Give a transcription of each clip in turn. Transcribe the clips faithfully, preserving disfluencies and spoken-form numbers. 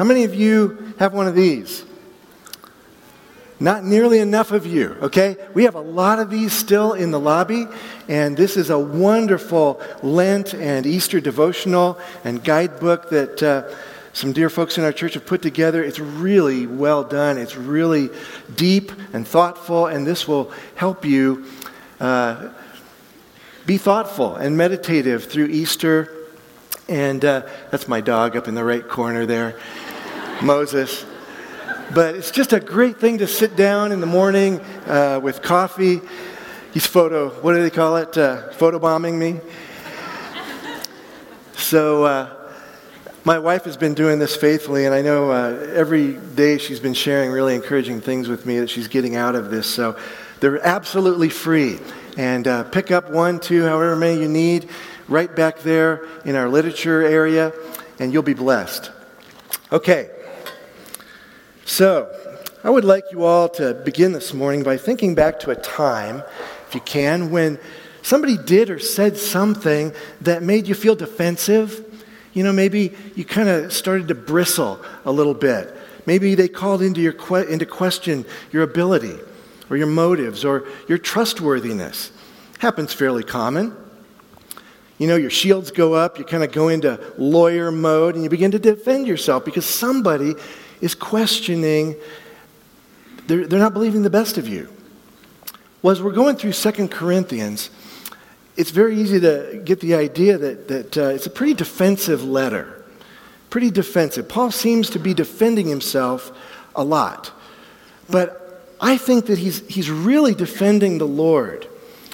How many of you have one of these? Not nearly enough of you, okay? We have a lot of these still in the lobby, and this is a wonderful Lent and Easter devotional and guidebook that uh, some dear folks in our church have put together. It's really well done. It's really deep and thoughtful, and this will help you uh, be thoughtful and meditative through Easter. And uh, that's my dog up in the right corner there, Moses. But it's just a great thing to sit down in the morning uh, with coffee. He's photo, what do they call it? Uh, photobombing me. So uh, my wife has been doing this faithfully, and I know uh, every day she's been sharing really encouraging things with me that she's getting out of this. So they're absolutely free. And uh, pick up one, two, however many you need, right back there in our literature area, and you'll be blessed. Okay. So, I would like you all to begin this morning by thinking back to a time, if you can, when somebody did or said something that made you feel defensive. You know, maybe you kind of started to bristle a little bit. Maybe they called into your que- into question your ability or your motives or your trustworthiness. Happens fairly common. You know, your shields go up, you kind of go into lawyer mode, and you begin to defend yourself because somebody is questioning, they're, they're not believing the best of you. Well, as we're going through Second Corinthians, it's very easy to get the idea that, that uh, it's a pretty defensive letter. Pretty defensive. Paul seems to be defending himself a lot. But I think that he's, he's really defending the Lord.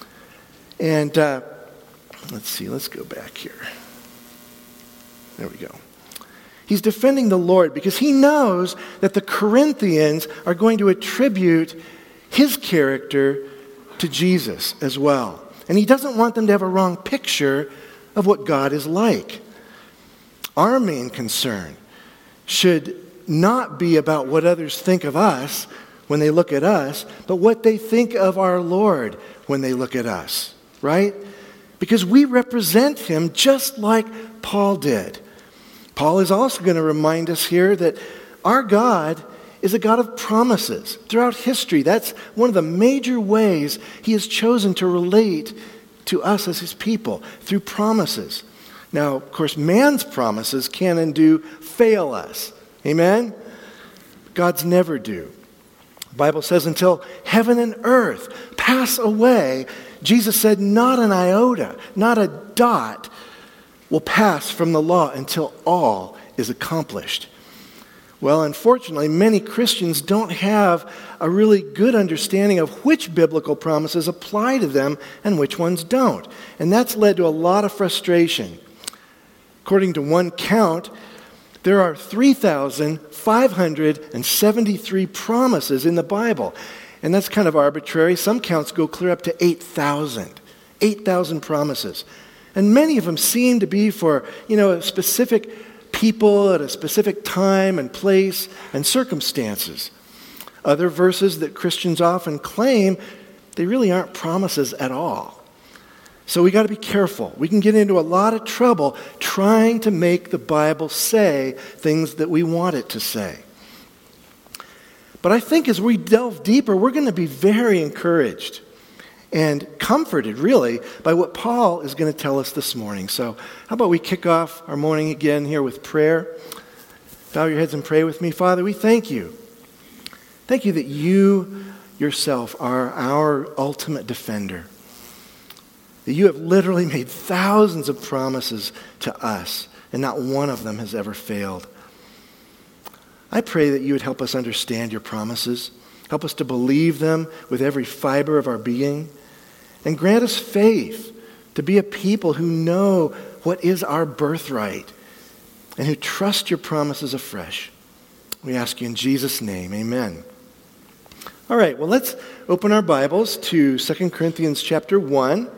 And uh, let's see, let's go back here. There we go. He's defending the Lord because he knows that the Corinthians are going to attribute his character to Jesus as well. And he doesn't want them to have a wrong picture of what God is like. Our main concern should not be about what others think of us when they look at us, but what they think of our Lord when they look at us, right? Because we represent him just like Paul did. Paul is also going to remind us here that our God is a God of promises. Throughout history, that's one of the major ways he has chosen to relate to us as his people, through promises. Now, of course, man's promises can and do fail us. Amen? God's never do. The Bible says, until heaven and earth pass away, Jesus said, not an iota, not a dot will pass from the law until all is accomplished. Well, unfortunately, many Christians don't have a really good understanding of which biblical promises apply to them and which ones don't. And that's led to a lot of frustration. According to one count, there are three thousand five hundred seventy-three promises in the Bible. And that's kind of arbitrary. Some counts go clear up to eight thousand. eight thousand promises. And many of them seem to be for, you know, a specific people at a specific time and place and circumstances. Other verses that Christians often claim, they really aren't promises at all. So we got to be careful. We can get into a lot of trouble trying to make the Bible say things that we want it to say. But I think as we delve deeper, we're going to be very encouraged and comforted, really, by what Paul is going to tell us this morning. So how about we kick off our morning again here with prayer? Bow your heads and pray with me. Father, we thank you. Thank you that you yourself are our ultimate defender. That you have literally made thousands of promises to us, and not one of them has ever failed. I pray that you would help us understand your promises, help us to believe them with every fiber of our being, and grant us faith to be a people who know what is our birthright and who trust your promises afresh. We ask you in Jesus' name, amen. All right, well, let's open our Bibles to Second Corinthians chapter one.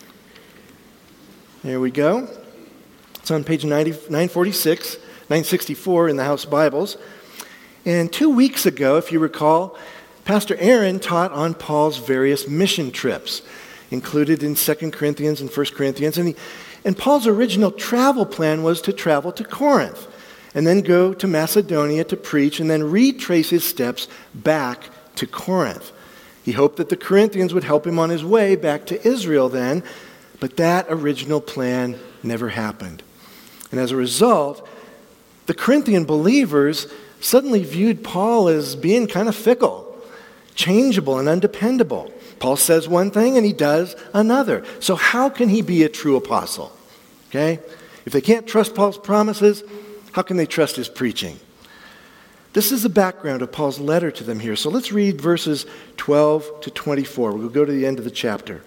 There we go. It's on page nine forty-six, nine sixty-four in the House Bibles. And two weeks ago, if you recall, Pastor Aaron taught on Paul's various mission trips, included in Second Corinthians and First Corinthians. And, he, and Paul's original travel plan was to travel to Corinth. and then go to Macedonia to preach, and then retrace his steps back to Corinth. He hoped that the Corinthians would help him on his way back to Israel then, but that original plan never happened. And as a result, the Corinthian believers suddenly viewed Paul as being kind of fickle, changeable, and undependable. Paul says one thing and he does another. So how can he be a true apostle? Okay? If they can't trust Paul's promises, how can they trust his preaching? This is the background of Paul's letter to them here. So let's read verses twelve to twenty-four. We'll go to the end of the chapter.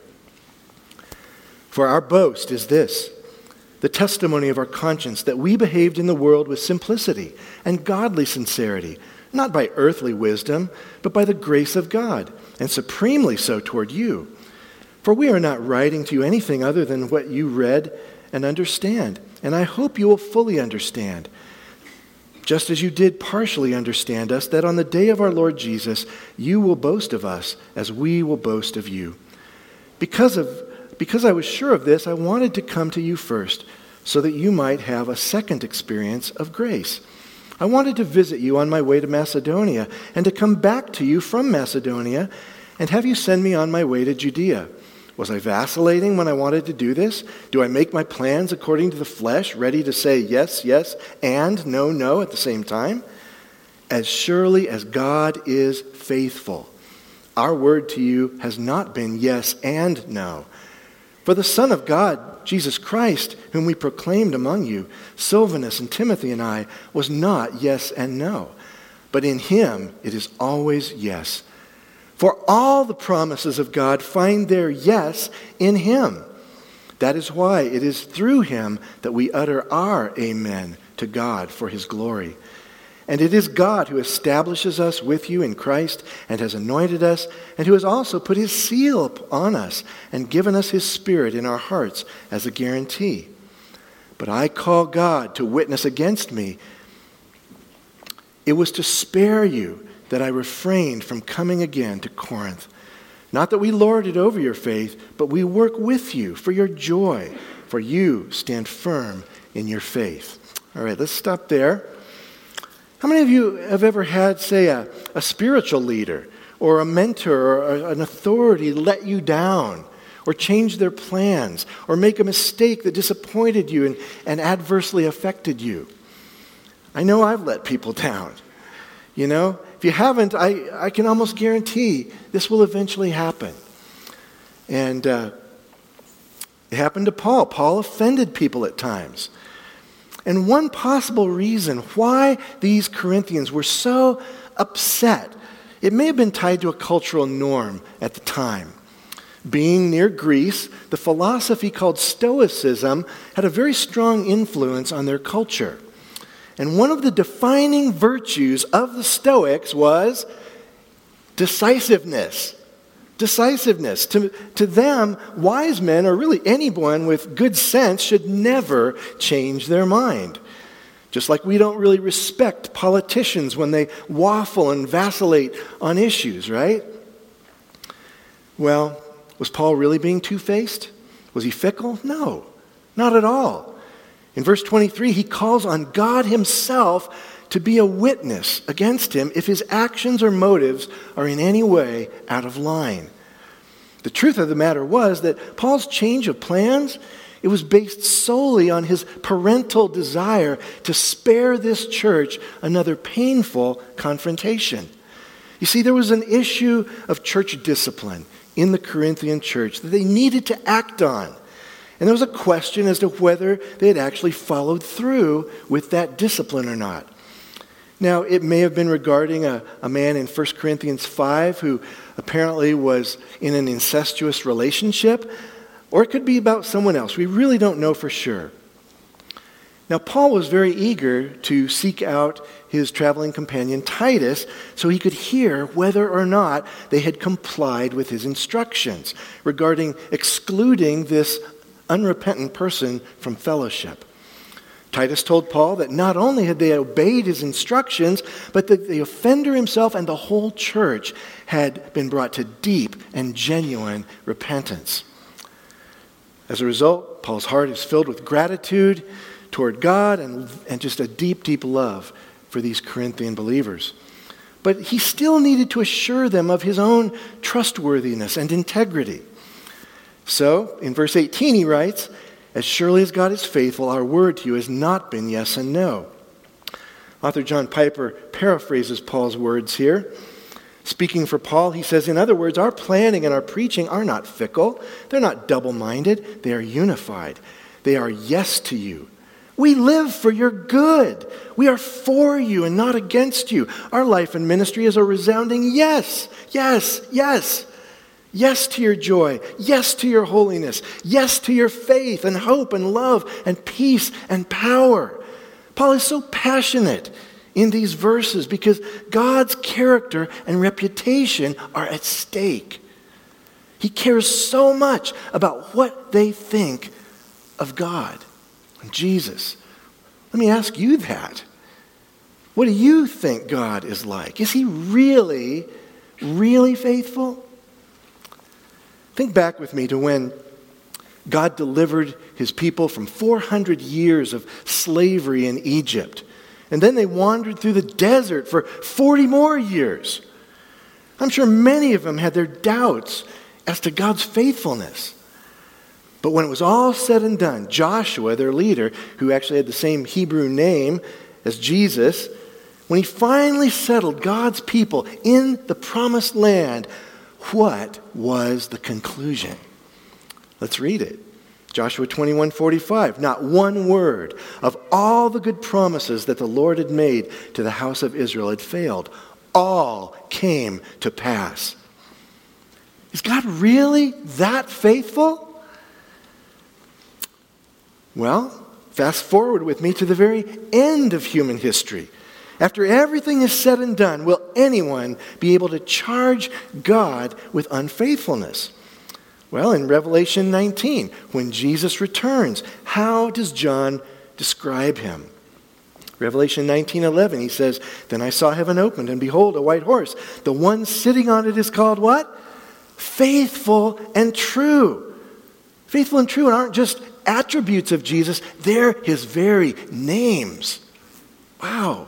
For our boast is this, the testimony of our conscience, that we behaved in the world with simplicity and godly sincerity, not by earthly wisdom, but by the grace of God, and supremely so toward you. For we are not writing to you anything other than what you read and understand, and I hope you will fully understand, just as you did partially understand us, that on the day of our Lord Jesus, you will boast of us as we will boast of you. Because of Because I was sure of this, I wanted to come to you first, so that you might have a second experience of grace. I wanted to visit you on my way to Macedonia, and to come back to you from Macedonia, and have you send me on my way to Judea. Was I vacillating when I wanted to do this? Do I make my plans according to the flesh, ready to say yes, yes, and no, no at the same time? As surely as God is faithful, our word to you has not been yes and no. For the Son of God, Jesus Christ, whom we proclaimed among you, Silvanus and Timothy and I, was not yes and no, but in him it is always yes. For all the promises of God find their yes in him. That is why it is through him that we utter our amen to God for his glory. And it is God who establishes us with you in Christ and has anointed us, and who has also put his seal on us and given us his Spirit in our hearts as a guarantee. But I call God to witness against me. It was to spare you that I refrained from coming again to Corinth. Not that we lorded over your faith, but we work with you for your joy, for you stand firm in your faith. All right, let's stop there. How many of you have ever had, say, a, a spiritual leader or a mentor or an authority let you down or change their plans or make a mistake that disappointed you and, and adversely affected you? I know I've let people down. You know, if you haven't, I, I can almost guarantee this will eventually happen. And uh, it happened to Paul. Paul offended people at times. And one possible reason why these Corinthians were so upset, it may have been tied to a cultural norm at the time. Being near Greece, the philosophy called Stoicism had a very strong influence on their culture. And one of the defining virtues of the Stoics was decisiveness. Decisiveness. To, to them, wise men, or really anyone with good sense, should never change their mind. Just like we don't really respect politicians when they waffle and vacillate on issues, right? Well, was Paul really being two-faced? Was he fickle? No, not at all. In verse twenty-three, he calls on God himself to be a witness against him if his actions or motives are in any way out of line. The truth of the matter was that Paul's change of plans, it was based solely on his parental desire to spare this church another painful confrontation. You see, there was an issue of church discipline in the Corinthian church that they needed to act on. And there was a question as to whether they had actually followed through with that discipline or not. Now, it may have been regarding a, a man in First Corinthians five who apparently was in an incestuous relationship, or it could be about someone else. We really don't know for sure. Now, Paul was very eager to seek out his traveling companion Titus so he could hear whether or not they had complied with his instructions regarding excluding this unrepentant person from fellowship. Titus told Paul that not only had they obeyed his instructions, but that the offender himself and the whole church had been brought to deep and genuine repentance. As a result, Paul's heart is filled with gratitude toward God and, and just a deep, deep love for these Corinthian believers. But he still needed to assure them of his own trustworthiness and integrity. So, in verse eighteen, he writes, "As surely as God is faithful, our word to you has not been yes and no." Author John Piper paraphrases Paul's words here. Speaking for Paul, he says, in other words, our planning and our preaching are not fickle. They're not double-minded. They are unified. They are yes to you. We live for your good. We are for you and not against you. Our life and ministry is a resounding yes, yes, yes. Yes to your joy. Yes to your holiness. Yes to your faith and hope and love and peace and power. Paul is so passionate in these verses because God's character and reputation are at stake. He cares so much about what they think of God and Jesus. Let me ask you that. What do you think God is like? Is he really, really faithful? Think back with me to when God delivered his people from four hundred years of slavery in Egypt. And then they wandered through the desert for forty more years. I'm sure many of them had their doubts as to God's faithfulness. But when it was all said and done, Joshua, their leader, who actually had the same Hebrew name as Jesus, when he finally settled God's people in the promised land, what was the conclusion? Let's read it. Joshua twenty-one forty-five. Not one word of all the good promises that the Lord had made to the house of Israel had failed. All came to pass. Is God really that faithful? Well, fast forward with me to the very end of human history. After everything is said and done, will anyone be able to charge God with unfaithfulness? Well, in Revelation nineteen, when Jesus returns, how does John describe him? Revelation nineteen eleven, he says, "Then I saw heaven opened, and behold, a white horse. The one sitting on it is called" what? Faithful and true. Faithful and true aren't just attributes of Jesus, they're his very names. Wow.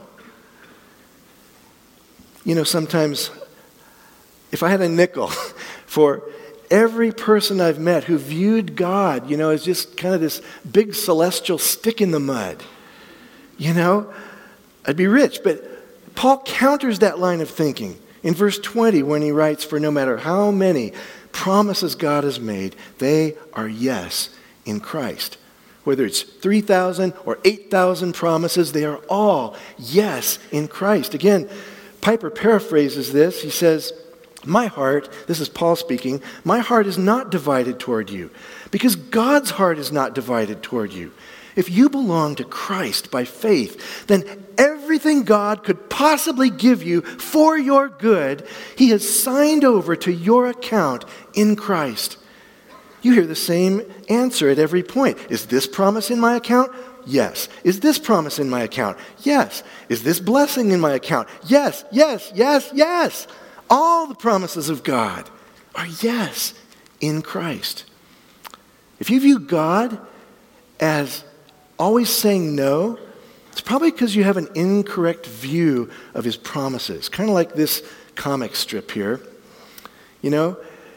You know, sometimes if I had a nickel for every person I've met who viewed God, you know, as just kind of this big celestial stick in the mud, you know, I'd be rich. But Paul counters that line of thinking in verse twenty when he writes, "For no matter how many promises God has made, they are yes in Christ." Whether it's three thousand or eight thousand promises, they are all yes in Christ. Again, Piper paraphrases this. He says, "My heart," this is Paul speaking, "my heart is not divided toward you, because God's heart is not divided toward you. If you belong to Christ by faith, then everything God could possibly give you for your good, he has signed over to your account in Christ." You hear the same answer at every point. Is this promise in my account? Yes. Is this promise in my account? Yes. Is this blessing in my account? Yes, yes, yes, yes. All the promises of God are yes in Christ. If you view God as always saying no, it's probably because you have an incorrect view of his promises. Kind of like this comic strip here. You know,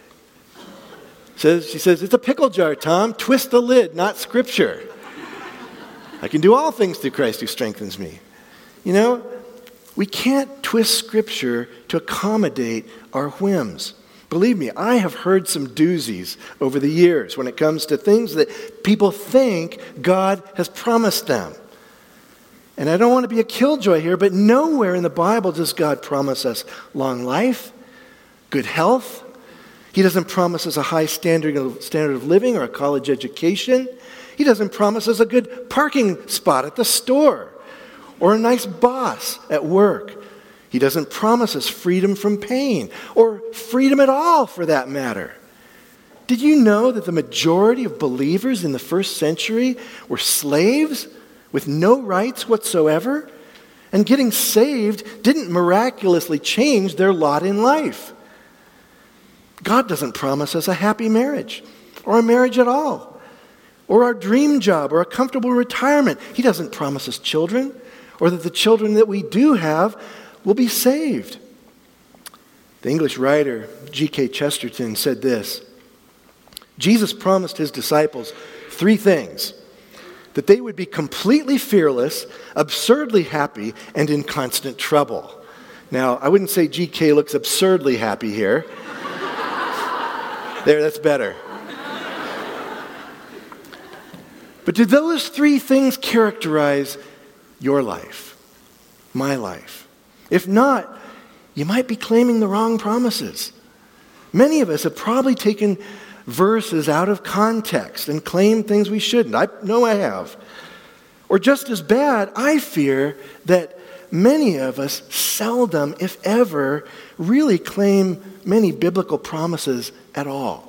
says she says, "It's a pickle jar, Tom. Twist the lid, not scripture. I can do all things through Christ who strengthens me." You know, we can't twist scripture to accommodate our whims. Believe me, I have heard some doozies over the years when it comes to things that people think God has promised them. And I don't want to be a killjoy here, but nowhere in the Bible does God promise us long life, good health. He doesn't promise us a high standard of, standard of living or a college education. He doesn't promise us a good parking spot at the store or a nice boss at work. He doesn't promise us freedom from pain or freedom at all for that matter. Did you know that the majority of believers in the first century were slaves with no rights whatsoever? And getting saved didn't miraculously change their lot in life. God doesn't promise us a happy marriage or a marriage at all. or our dream job, or a comfortable retirement. He doesn't promise us children, or that the children that we do have will be saved. The English writer G K Chesterton said this: Jesus promised his disciples three things: that they would be completely fearless, absurdly happy, and in constant trouble. Now, I wouldn't say G K looks absurdly happy here. There, that's better. But do those three things characterize your life, my life? If not, you might be claiming the wrong promises. Many of us have probably taken verses out of context and claimed things we shouldn't. I know I have. Or just as bad, I fear that many of us seldom, if ever, really claim many biblical promises at all.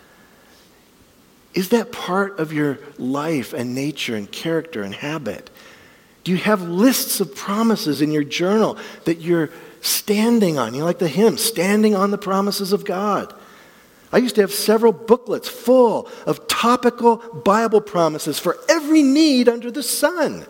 Is that part of your life and nature and character and habit? Do you have lists of promises in your journal that you're standing on? You know, like the hymn, standing on the promises of God. I used to have several booklets full of topical Bible promises for every need under the sun.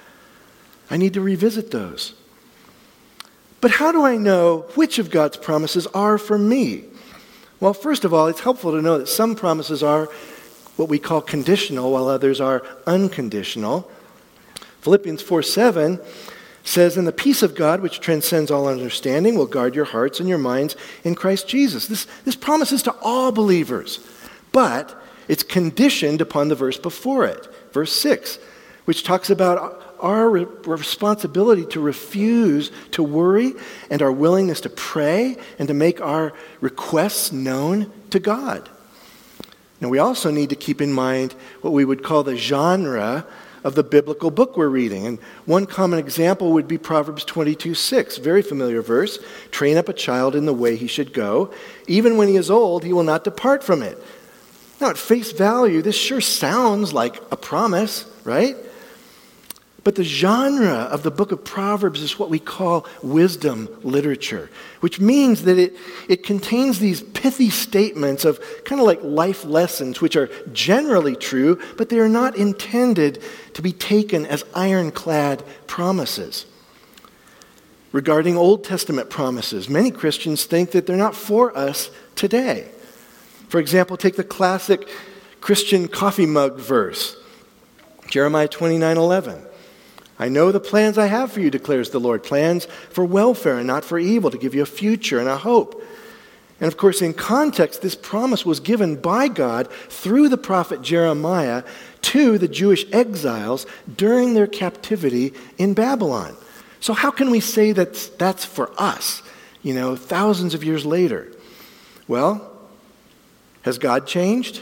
I need to revisit those. But how do I know which of God's promises are for me? Well, first of all, it's helpful to know that some promises are what we call conditional, while others are unconditional. Philippians four seven says, "And the peace of God, which transcends all understanding, will guard your hearts and your minds in Christ Jesus." This, this promise is to all believers, but it's conditioned upon the verse before it, verse six, which talks about our re- responsibility to refuse to worry and our willingness to pray and to make our requests known to God. Now, we also need to keep in mind what we would call the genre of the biblical book we're reading. And one common example would be Proverbs twenty-two six, very familiar verse. "Train up a child in the way he should go. Even when he is old, he will not depart from it." Now, at face value, this sure sounds like a promise, right? But the genre of the book of Proverbs is what we call wisdom literature, which means that it, it contains these pithy statements of kind of like life lessons, which are generally true, but they are not intended to be taken as ironclad promises. Regarding Old Testament promises, many Christians think that they're not for us today. For example, take the classic Christian coffee mug verse, Jeremiah twenty-nine eleven. "I know the plans I have for you, declares the Lord, plans for welfare and not for evil, to give you a future and a hope." And of course, in context, this promise was given by God through the prophet Jeremiah to the Jewish exiles during their captivity in Babylon. So how can we say that that's for us, you know, thousands of years later? Well, has God changed?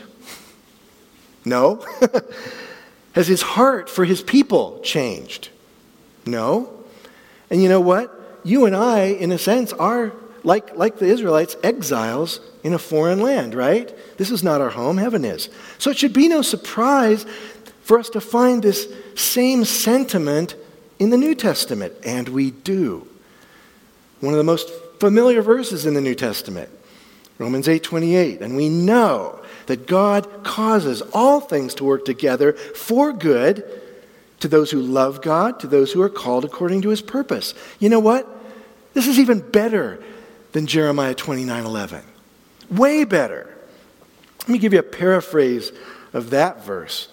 No. Has his heart for his people changed? No. And you know what? You and I, in a sense, are, like, like the Israelites, exiles in a foreign land, right? This is not our home, heaven is. So it should be no surprise for us to find this same sentiment in the New Testament, and we do. One of the most familiar verses in the New Testament, Romans eight twenty-eight, "And we know that God causes all things to work together for good to those who love God, to those who are called according to his purpose." You know what? This is even better than Jeremiah twenty-nine eleven. Way better. Let me give you a paraphrase of that verse.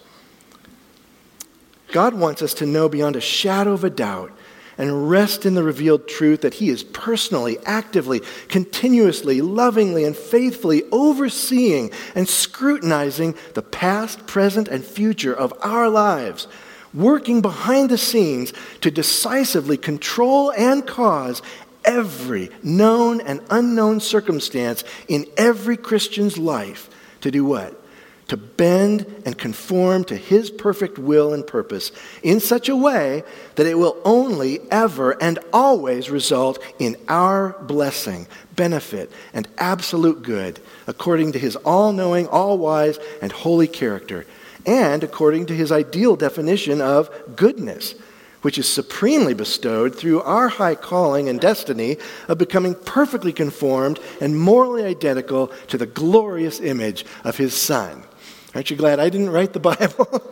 God wants us to know beyond a shadow of a doubt and rest in the revealed truth that he is personally, actively, continuously, lovingly, and faithfully overseeing and scrutinizing the past, present, and future of our lives, working behind the scenes to decisively control and cause every known and unknown circumstance in every Christian's life to do what? To bend and conform to his perfect will and purpose in such a way that it will only, ever, and always result in our blessing, benefit, and absolute good, according to his all-knowing, all-wise, and holy character, and according to his ideal definition of goodness, which is supremely bestowed through our high calling and destiny of becoming perfectly conformed and morally identical to the glorious image of his Son. Aren't you glad I didn't write the Bible?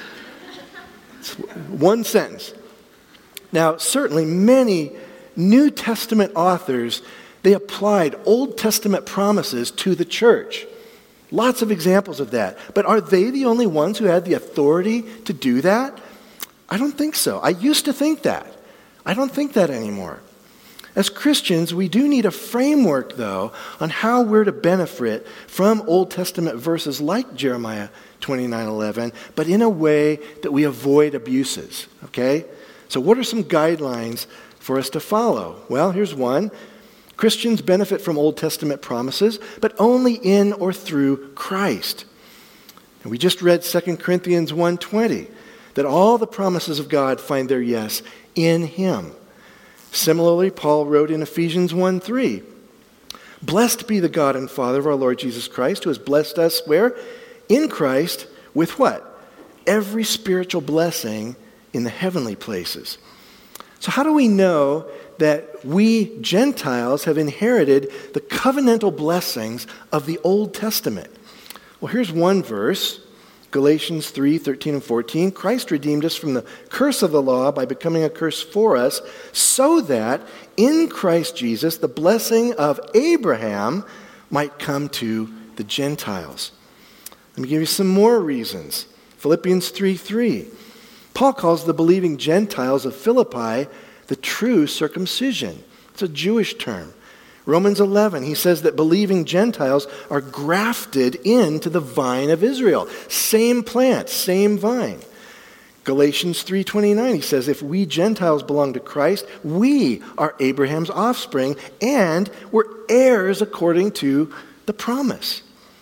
It's one sentence. Now, certainly many New Testament authors, they applied Old Testament promises to the church. Lots of examples of that. But are they the only ones who had the authority to do that? I don't think so. I used to think that. I don't think that anymore. As Christians, we do need a framework, though, on how we're to benefit from Old Testament verses like Jeremiah twenty-nine eleven, but in a way that we avoid abuses, okay? So what are some guidelines for us to follow? Well, here's one. Christians benefit from Old Testament promises, but only in or through Christ. And we just read Second Corinthians one twenty, that all the promises of God find their yes in Him. Similarly, Paul wrote in Ephesians one three, blessed be the God and Father of our Lord Jesus Christ, who has blessed us where? In Christ with what? Every spiritual blessing in the heavenly places. So how do we know that we Gentiles have inherited the covenantal blessings of the Old Testament? Well, here's one verse, Galatians three thirteen and fourteen. Christ redeemed us from the curse of the law by becoming a curse for us, so that in Christ Jesus the blessing of Abraham might come to the Gentiles. Let me give you some more reasons. Philippians three three. Paul calls the believing Gentiles of Philippi the true circumcision. It's a Jewish term. Romans eleven, he says that believing Gentiles are grafted into the vine of Israel. Same plant, same vine. Galatians three twenty-nine, he says, if we Gentiles belong to Christ, we are Abraham's offspring, and we're heirs according to the promise.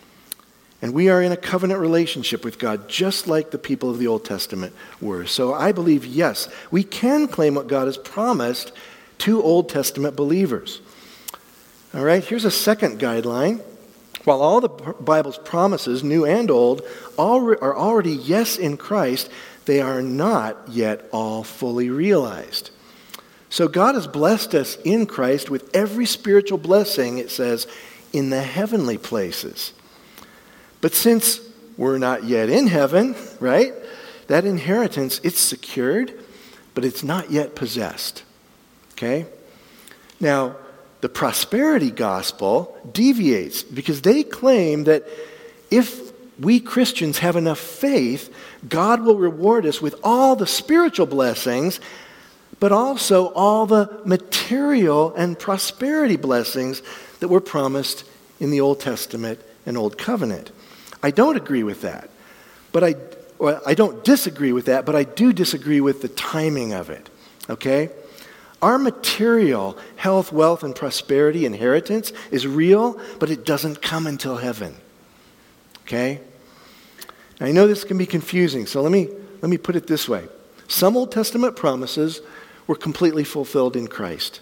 And we are in a covenant relationship with God, just like the people of the Old Testament were. So I believe, yes, we can claim what God has promised to Old Testament believers. All right, here's a second guideline. While all the Bible's promises, new and old, are already yes in Christ, they are not yet all fully realized. So God has blessed us in Christ with every spiritual blessing, it says, in the heavenly places. But since we're not yet in heaven, right, that inheritance, it's secured, but it's not yet possessed. Okay? Now, the prosperity gospel deviates because they claim that if we Christians have enough faith, God will reward us with all the spiritual blessings, but also all the material and prosperity blessings that were promised in the Old Testament and Old Covenant. I don't agree with that, but I, well, I don't disagree with that, but I do disagree with the timing of it, okay? Our material health, wealth, and prosperity inheritance is real, but it doesn't come until heaven. Okay? Now, I know this can be confusing, so let me, let me put it this way. Some Old Testament promises were completely fulfilled in Christ.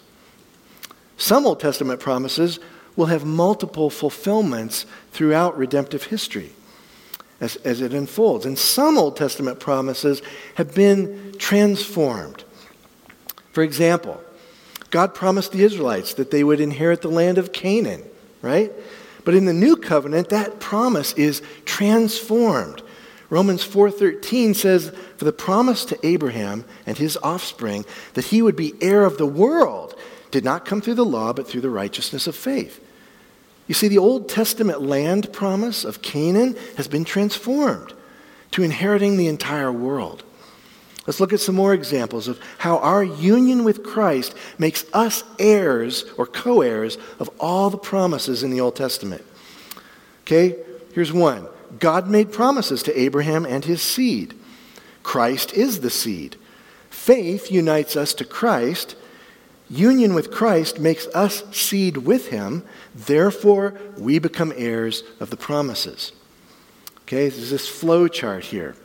Some Old Testament promises will have multiple fulfillments throughout redemptive history as, as it unfolds. And some Old Testament promises have been transformed. For example, God promised the Israelites that they would inherit the land of Canaan, right? But in the new covenant, that promise is transformed. Romans four thirteen says, for the promise to Abraham and his offspring that he would be heir of the world did not come through the law, but through the righteousness of faith. You see, the Old Testament land promise of Canaan has been transformed to inheriting the entire world. Let's look at some more examples of how our union with Christ makes us heirs or co-heirs of all the promises in the Old Testament. Okay, here's one. God made promises to Abraham and his seed. Christ is the seed. Faith unites us to Christ. Union with Christ makes us seed with him. Therefore, we become heirs of the promises. Okay, there's this flow chart here.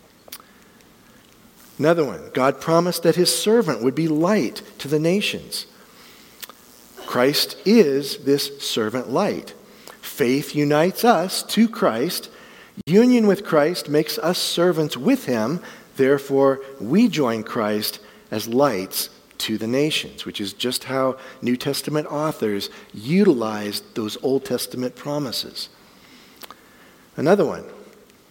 Another one, God promised that his servant would be light to the nations. Christ is this servant light. Faith unites us to Christ. Union with Christ makes us servants with him. Therefore, we join Christ as lights to the nations, which is just how New Testament authors utilized those Old Testament promises. Another one,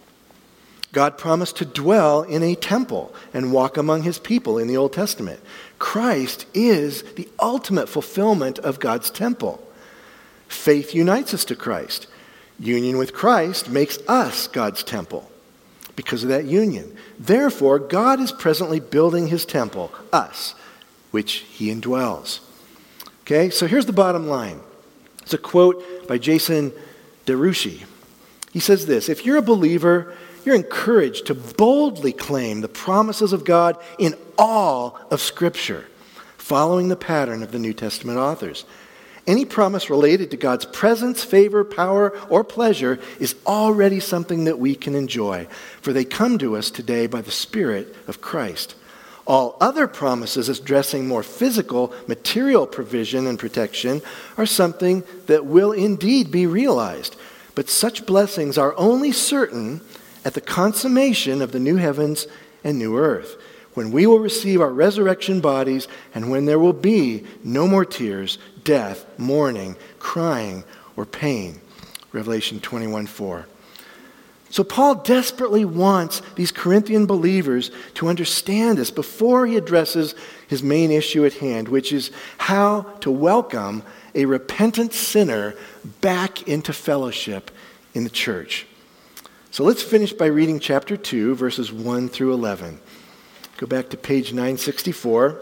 God promised to dwell in a temple and walk among his people in the Old Testament. Christ is the ultimate fulfillment of God's temple. Faith unites us to Christ. Union with Christ makes us God's temple because of that union. Therefore, God is presently building his temple, us, which he indwells. Okay, so here's the bottom line. It's a quote by Jason DeRushi. He says this: if you're a believer, you're encouraged to boldly claim the promises of God in all of Scripture, following the pattern of the New Testament authors. Any promise related to God's presence, favor, power, or pleasure is already something that we can enjoy, for they come to us today by the Spirit of Christ. All other promises addressing more physical, material provision and protection are something that will indeed be realized. But such blessings are only certain at the consummation of the new heavens and new earth, when we will receive our resurrection bodies and when there will be no more tears, death, mourning, crying, or pain. Revelation twenty-one four. So Paul desperately wants these Corinthian believers to understand this before he addresses his main issue at hand, which is how to welcome a repentant sinner back into fellowship in the church. So let's finish by reading chapter two, verses one through eleven. Go back to page nine sixty-four.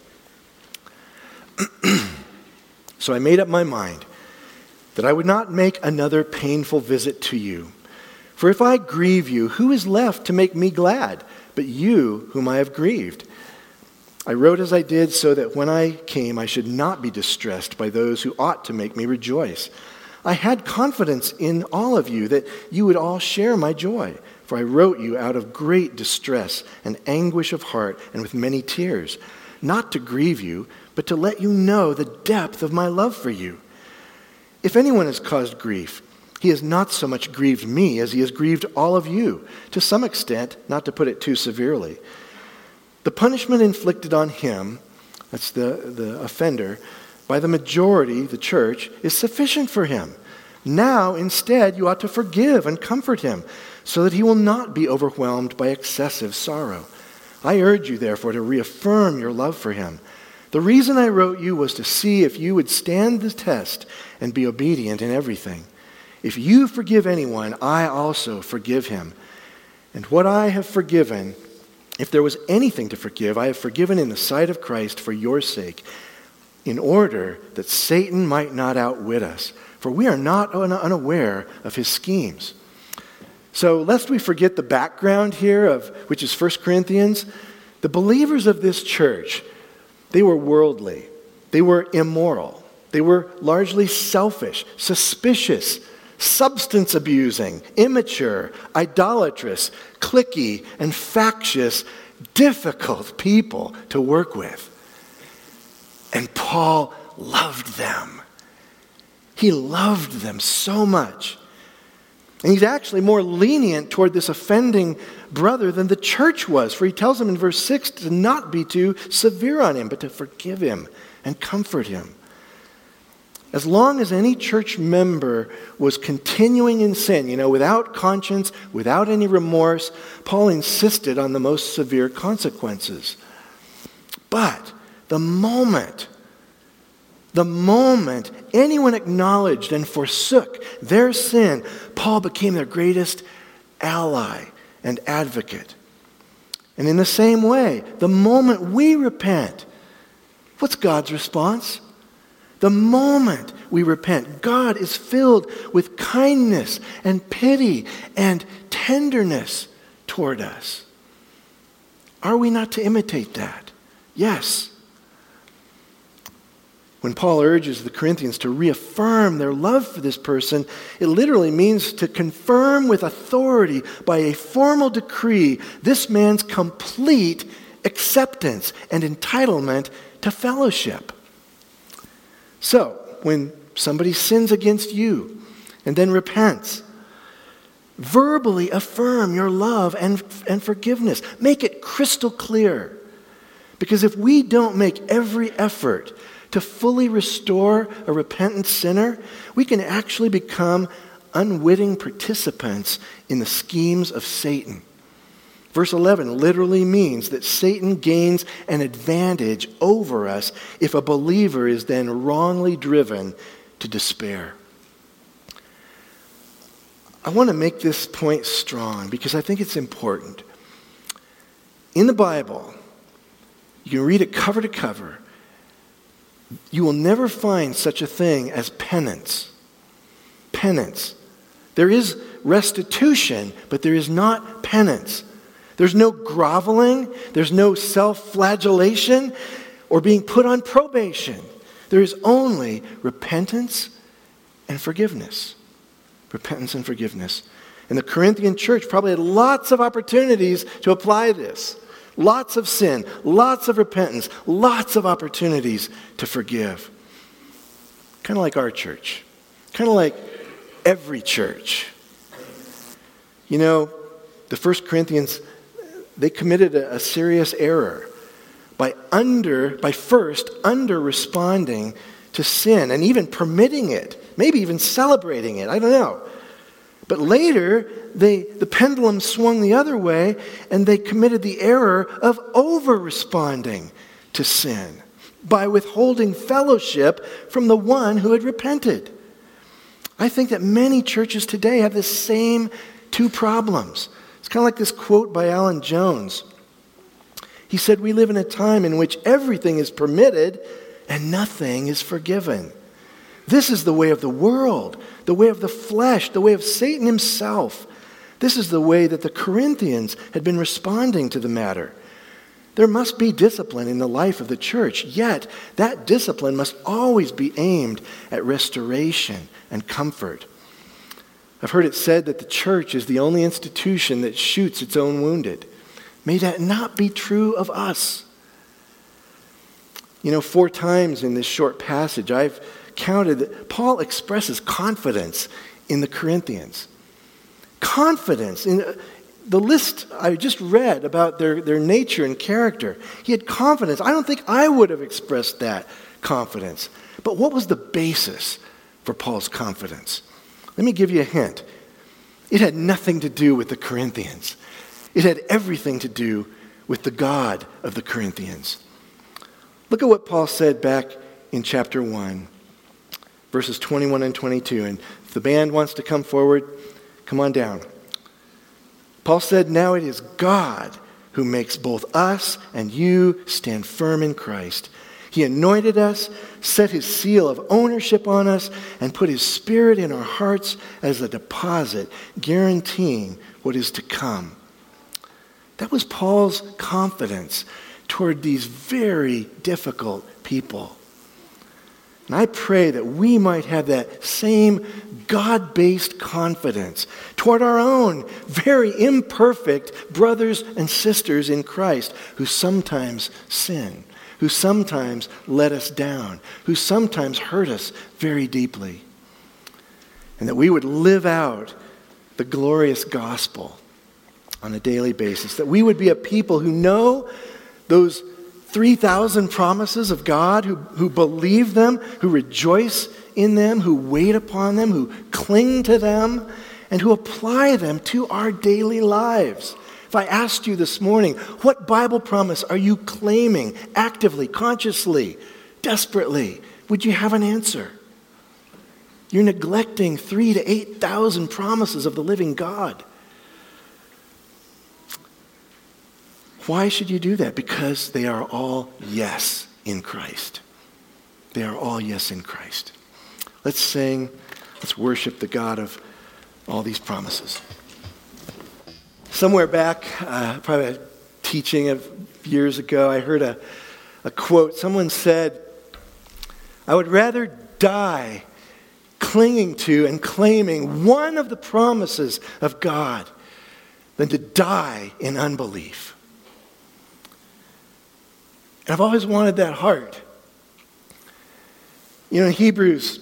So I made up my mind that I would not make another painful visit to you. For if I grieve you, who is left to make me glad but you whom I have grieved? I wrote as I did so that when I came I should not be distressed by those who ought to make me rejoice. I had confidence in all of you that you would all share my joy, for I wrote you out of great distress and anguish of heart and with many tears, not to grieve you, but to let you know the depth of my love for you. If anyone has caused grief, he has not so much grieved me as he has grieved all of you, to some extent, not to put it too severely. The punishment inflicted on him, that's the, the offender, by the majority, the church, is sufficient for him. Now, instead, you ought to forgive and comfort him, so that he will not be overwhelmed by excessive sorrow. I urge you, therefore, to reaffirm your love for him. The reason I wrote you was to see if you would stand the test and be obedient in everything. If you forgive anyone, I also forgive him. And what I have forgiven, if there was anything to forgive, I have forgiven in the sight of Christ for your sake, in order that Satan might not outwit us, for we are not unaware of his schemes. So lest we forget the background here, of which is First Corinthians, the believers of this church, they were worldly, they were immoral, they were largely selfish, suspicious, substance abusing, immature, idolatrous, cliquey, and factious, difficult people to work with. And Paul loved them. He loved them so much. And he's actually more lenient toward this offending brother than the church was. For he tells them in verse six to not be too severe on him, but to forgive him and comfort him. As long as any church member was continuing in sin, you know, without conscience, without any remorse, Paul insisted on the most severe consequences. But the moment, the moment anyone acknowledged and forsook their sin, Paul became their greatest ally and advocate. And in the same way, the moment we repent, what's God's response? The moment we repent, God is filled with kindness and pity and tenderness toward us. Are we not to imitate that? Yes. When Paul urges the Corinthians to reaffirm their love for this person, it literally means to confirm with authority by a formal decree this man's complete acceptance and entitlement to fellowship. So, when somebody sins against you and then repents, verbally affirm your love and, and forgiveness. Make it crystal clear. Because if we don't make every effort to fully restore a repentant sinner, we can actually become unwitting participants in the schemes of Satan. Verse eleven literally means that Satan gains an advantage over us if a believer is then wrongly driven to despair. I want to make this point strong because I think it's important. In the Bible, you can read it cover to cover. You will never find such a thing as penance. Penance. There is restitution, but there is not penance. There's no groveling. There's no self-flagellation or being put on probation. There is only repentance and forgiveness. Repentance and forgiveness. And the Corinthian church probably had lots of opportunities to apply this. Lots of sin, lots of repentance, lots of opportunities to forgive. Kind of like our church. Kind of like every church. You know, the First Corinthians, they committed a, a serious error by under, by first under responding to sin and even permitting it, maybe even celebrating it. I don't know. But later, they, the pendulum swung the other way, and they committed the error of over-responding to sin by withholding fellowship from the one who had repented. I think that many churches today have the same two problems. It's kind of like this quote by Alan Jones. He said, "We live in a time in which everything is permitted and nothing is forgiven. This is the way of the world, the way of the flesh, the way of Satan himself. This is the way that the Corinthians had been responding to the matter. There must be discipline in the life of the church, yet that discipline must always be aimed at restoration and comfort. I've heard it said that the church is the only institution that shoots its own wounded. May that not be true of us." You know, four times in this short passage, I've counted that Paul expresses confidence in the Corinthians. Confidence in the list I just read about their, their nature and character. He had confidence. I don't think I would have expressed that confidence. But what was the basis for Paul's confidence? Let me give you a hint. It had nothing to do with the Corinthians. It had everything to do with the God of the Corinthians. Look at what Paul said back in chapter one. Verses twenty-one and twenty-two. And if the band wants to come forward, come on down. Paul said, "Now it is God who makes both us and you stand firm in Christ. He anointed us, set his seal of ownership on us, and put his Spirit in our hearts as a deposit, guaranteeing what is to come." That was Paul's confidence toward these very difficult people. And I pray that we might have that same God-based confidence toward our own very imperfect brothers and sisters in Christ who sometimes sin, who sometimes let us down, who sometimes hurt us very deeply. And that we would live out the glorious gospel on a daily basis. That we would be a people who know those three thousand promises of God, who, who believe them, who rejoice in them, who wait upon them, who cling to them, and who apply them to our daily lives. If I asked you this morning, what Bible promise are you claiming actively, consciously, desperately? Would you have an answer? You're neglecting three to eight thousand promises of the living God. Why should you do that? Because they are all yes in Christ. They are all yes in Christ. Let's sing. Let's worship the God of all these promises. Somewhere back, uh, probably a teaching of years ago, I heard a, a quote. Someone said, "I would rather die clinging to and claiming one of the promises of God than to die in unbelief." And I've always wanted that heart. You know, in Hebrews,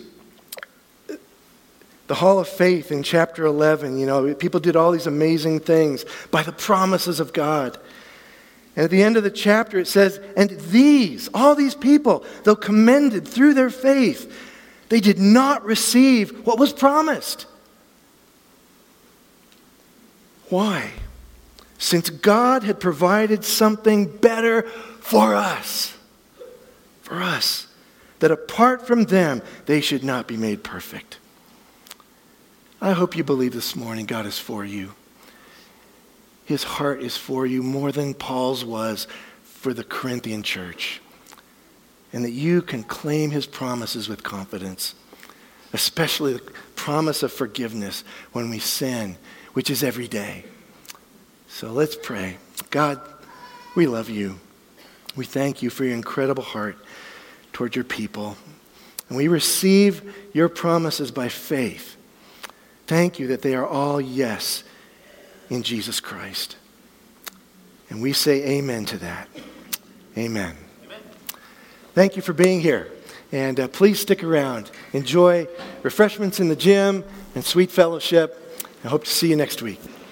the Hall of Faith in chapter eleven, you know, people did all these amazing things by the promises of God. And at the end of the chapter it says, "And these, all these people, though commended through their faith, they did not receive what was promised." Why? Since God had provided something better for us. For us. That apart from them, they should not be made perfect. I hope you believe this morning God is for you. His heart is for you more than Paul's was for the Corinthian church. And that you can claim his promises with confidence. Especially the promise of forgiveness when we sin, which is every day. So let's pray. God, we love you. We thank you for your incredible heart toward your people. And we receive your promises by faith. Thank you that they are all yes in Jesus Christ. And we say amen to that. Amen. Amen. Thank you for being here. And uh, please stick around. Enjoy refreshments in the gym and sweet fellowship. I hope to see you next week.